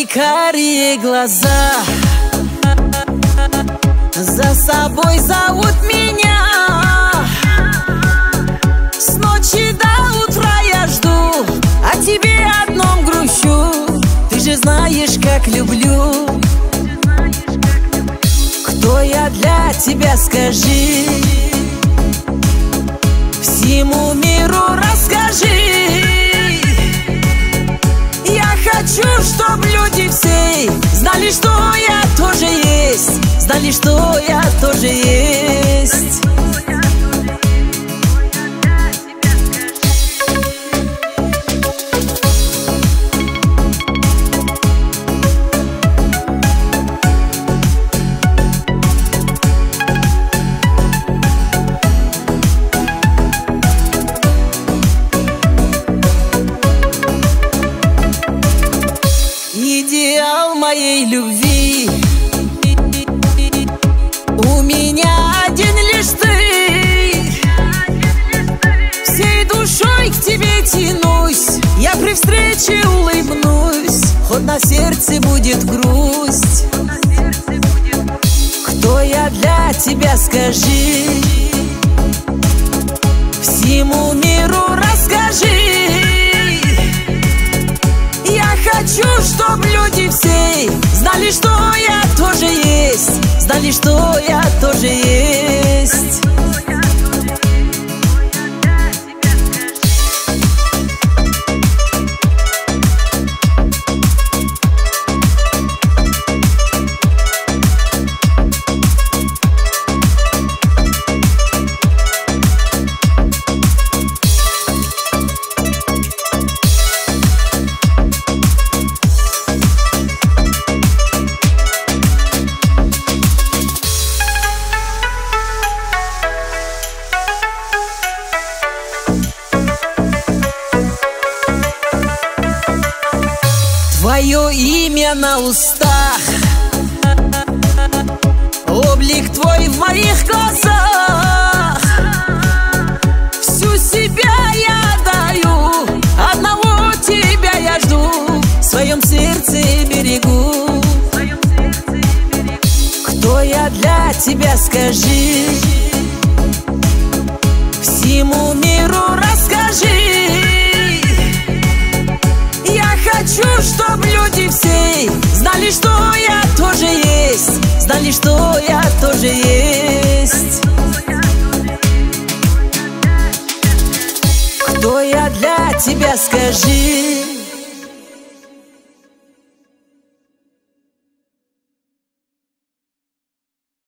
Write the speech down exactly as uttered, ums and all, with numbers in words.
твои карие глаза за собой зовут меня. С ночи до утра я жду, о тебе одном грущу. Ты же знаешь, как люблю. Кто я для тебя, скажи, всему миру расскажи. Я хочу, чтоб люди все знали, что я тоже есть, знали, что я тоже есть. Идеал моей любви, у меня один лишь ты. Всей душой к тебе тянусь, я при встрече улыбнусь, хоть на сердце будет грусть. Кто я для тебя, скажи, всему миру расскажи. Хочу, чтоб люди все знали, что я тоже есть, знали, что я тоже есть. Твое имя на устах, облик твой в моих глазах. Всю себя я даю, одного тебя я жду, в своем сердце берегу. Кто я для тебя, скажи, всему миру расскажи. Хочу, чтоб люди все знали, что я тоже есть, знали, что я тоже есть. Кто я для тебя, скажи.